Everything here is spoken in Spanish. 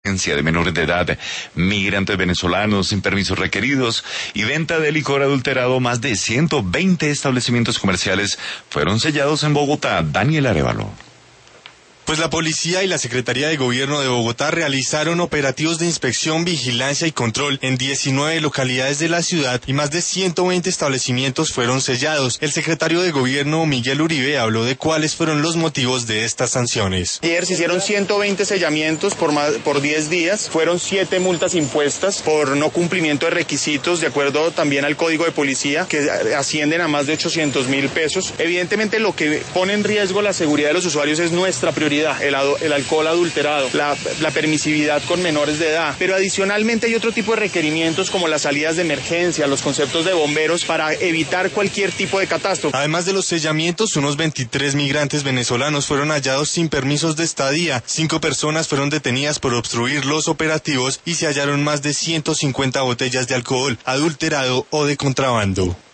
de menores de edad, migrantes venezolanos sin permisos requeridos y venta de licor adulterado. Más de 120 establecimientos comerciales fueron sellados en Bogotá. Daniel Arévalo. Pues la policía y la Secretaría de Gobierno de Bogotá realizaron operativos de inspección, vigilancia y control en 19 localidades de la ciudad y más de 120 establecimientos fueron sellados. El secretario de Gobierno, Miguel Uribe, habló de cuáles fueron los motivos de estas sanciones. Ayer se hicieron 120 sellamientos por 10 días, fueron 7 multas impuestas por no cumplimiento de requisitos, de acuerdo también al Código de Policía, que ascienden a más de 800.000 pesos. Evidentemente lo que pone en riesgo la seguridad de los usuarios es nuestra prioridad. El alcohol adulterado, la permisividad con menores de edad, pero adicionalmente hay otro tipo de requerimientos como las salidas de emergencia, los conceptos de bomberos para evitar cualquier tipo de catástrofe. Además de los sellamientos, unos 23 migrantes venezolanos fueron hallados sin permisos de estadía, 5 personas fueron detenidas por obstruir los operativos y se hallaron más de 150 botellas de alcohol adulterado o de contrabando.